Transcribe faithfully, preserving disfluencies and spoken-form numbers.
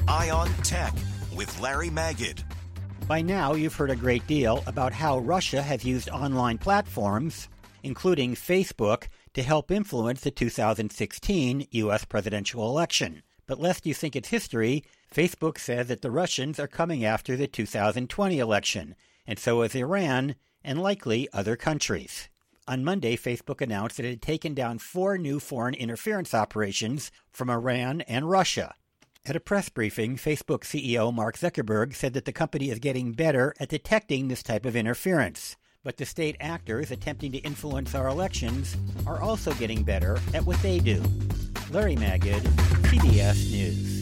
Eye on Tech with Larry Magid. By now, you've heard a great deal about how Russia has used online platforms, including Facebook, to help influence the two thousand sixteen U S presidential election. But lest you think it's history, Facebook says that the Russians are coming after the two thousand twenty election, and so is Iran and likely other countries. On Monday, Facebook announced that it had taken down four new foreign interference operations from Iran and Russia. At a press briefing, Facebook C E O Mark Zuckerberg said that the company is getting better at detecting this type of interference. But the state actors attempting to influence our elections are also getting better at what they do. Larry Magid, C B S News.